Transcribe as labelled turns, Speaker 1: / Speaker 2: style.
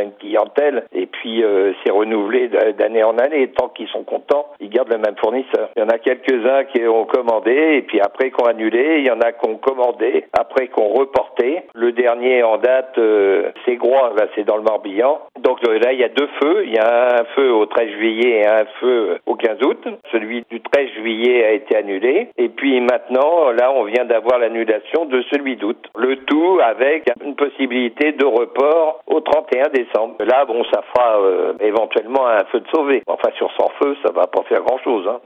Speaker 1: une clientèle et puis c'est renouvelé d'année en année. Tant qu'ils sont contents, ils gardent le même fournisseur. Il y en a quelques-uns qui ont commandé et puis après qui ont annulé. Il y en a qui ont commandé, après qui ont reporté. Le dernier en date, c'est Groix, là c'est dans le Morbihan. Donc là il y a 2 feux. Il y a un feu au 13 juillet et un feu au 15 août. Celui du 13 juillet a été annulé. Et puis maintenant, là on vient d'avoir l'annulation de celui d'août. Le tout avec une possibilité de report au 31 décembre. Là, bon, ça fera éventuellement un feu de sauvé. Enfin, sur 100 feux, ça va pas faire grand-chose, hein.